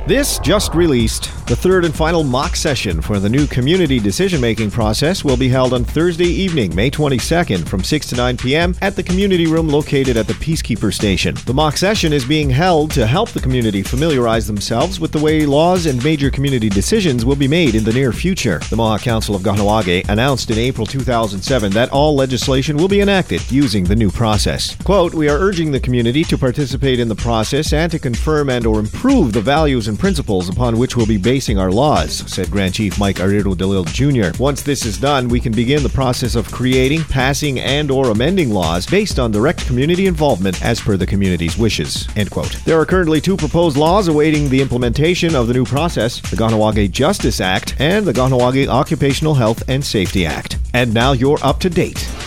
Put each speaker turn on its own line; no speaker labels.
This just released. The third and final mock session for the new community decision-making process will be held on Thursday evening, May 22nd from 6 to 9 p.m. at the community room located at the Peacekeeper Station. The mock session is being held to help the community familiarize themselves with the way laws and major community decisions will be made in the near future. The Mohawk Council of Kahnawake announced in April 2007 that all legislation will be enacted using the new process. Quote, "We are urging the community to participate in the process and to confirm and or improve the values and principles upon which we'll be basing our laws," said Grand Chief Mike Ariro Dalil Jr. "Once this is done, we can begin the process of creating, passing, and or amending laws based on direct community involvement as per the community's wishes." End quote. There are currently two proposed laws awaiting the implementation of the new process, the Kahnawake Justice Act and the Kahnawake Occupational Health and Safety Act. And now you're up to date.